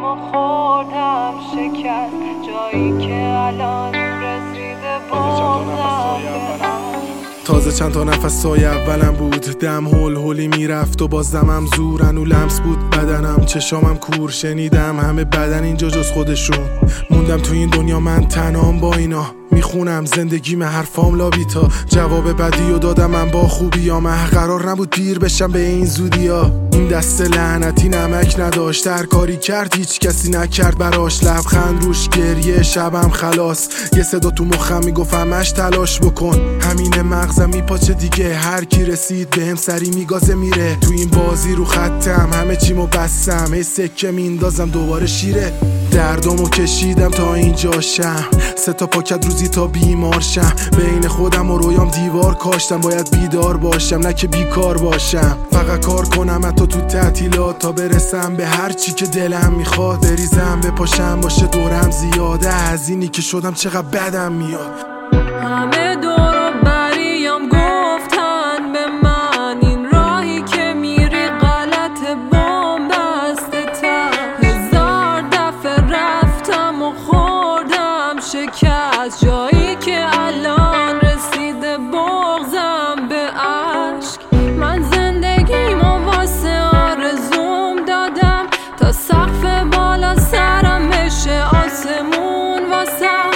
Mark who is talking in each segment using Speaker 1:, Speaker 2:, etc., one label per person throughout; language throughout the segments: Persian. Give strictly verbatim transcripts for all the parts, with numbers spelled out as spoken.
Speaker 1: و خوردم شکست، جایی که الان رسیده بغضم.
Speaker 2: تازه چند تا نفس سایه اولم بود، دم هول هولی میرفت و باز دمم زورن و لمس بود بدنم، چشامم کور، شنیدم همه بدن اینجا جز خودشون. موندم تو این دنیا من تنام با اینا، میخونم زندگیم حرفام لابیتا. جواب بدی و دادم من با خوبی ها، من قرار نبود پیر بشم به این زودی ها. این دست لعنتی نمک نداشت، هر کاری کرد هیچ کسی نکرد براش. لبخند روش گریه شبم خلاص، یه صدا تو مخم میگفت همش تلاش بکن. همین مغزم میپاچه دیگه، هر کی رسید بهم سری میگازه میره. تو این بازی رو خطم همه چیمو بستم، هی سکه میندازم دوباره شیره. دردمو کشیدم تا اینجا شم، سه تا پاکت روزی تا بیمار شم. بین خودم و رویام دیوار کاشتم، باید بیدار باشم نه که بیکار باشم. فقط کار کنم حتی تو تعطیلات تا برسم به هر چی که دلم میخواد. بریزم بپاشم باشه دورم زیاده، از اینی که شدم چقدر بدم میاد.
Speaker 1: همه دور و بریم گفتن به من این راهی که میری غلط بوم بسته تر. هزار دفعه رفتم و خوردم شکست، جایی که الان رسیده بغضم به عشق. من زندگیمو واسه آرزوم دادم تا سقف بالا سرم بشه آسمون واسم.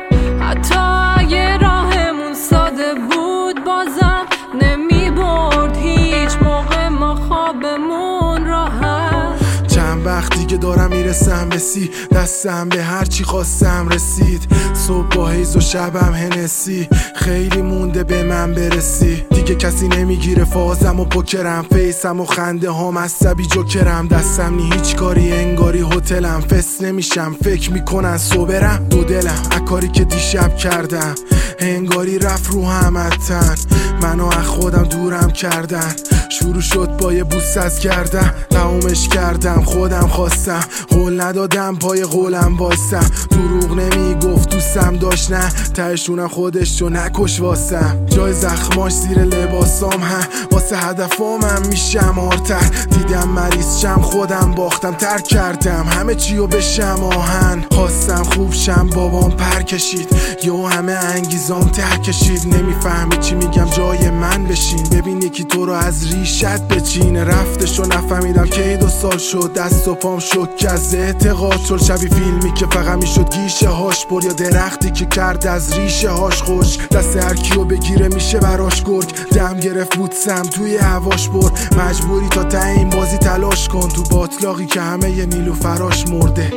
Speaker 1: حتی اگه راهمون ساده بود بازم نمی برد هیچ موقع ما خوابمون راحت.
Speaker 2: چند وقتی که دارم میرسم به سی، دستم به هر چی خواستم رسید. صبح با حیز و شبم هنسی، خیلی مونده به من برسی. دیگه کسی نمیگیره فازم و پوکرم، فیسم و خنده هام عصبی جوکرم. دستم نی هیچ کاری انگاری هتلم، فس نمیشم فکر میکنن صبرم. دو دلم اکاری که دیشب کردم، انگاری رفت رو همتن. منو از خودم دورم کردن، شروع شد با یه بوس از گردم. تمومش کردم خودم خواستم، قول ندادم پای قولم بایستم. دروغ نمیگفت دوستم داشت نه، تهشونم خودش رو نکش واسم. جای زخماش زیر لباسام هم، واسه هدفام هم میشم آرتر. دیدم مریض شم خودم باختم، ترک کردم همه چیو بشم آهن. خواستم خوب شم بابام پر کشید، یو همه انگیزام ته کشید. نمیفهمی چی میگم جای من بشین، ببین یکی تو رو از ریشت بچینه. رفتشو نفهمیدم که دو سال شد، دست و پام شک از اعتقاد شد. شبیه فیلمی که فقط میشد گیشه هاش بر، یا درختی که کرد از ریشه هاش خوش. دست هر کیو بگیره میشه براش گرگ، دم گرفت بودسم توی هواش بر. مجبوری تا ته این بازی تلاش کن، تو باطلاقی که همه ی نیلو فراش مرده.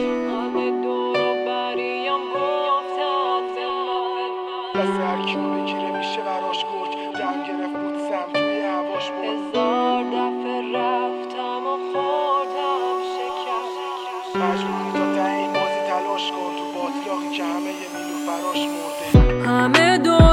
Speaker 2: دست هر کیو بگیره میشه براش گرگ، دم گرفت بودسم توی هواش بر.
Speaker 1: هزار دفعه رفتم و خوردم شکست،
Speaker 2: مجبوری تا ته این بازی تلاش کن، تو باطلاقی که همه ی نیلو فراش مرده.
Speaker 1: همه دور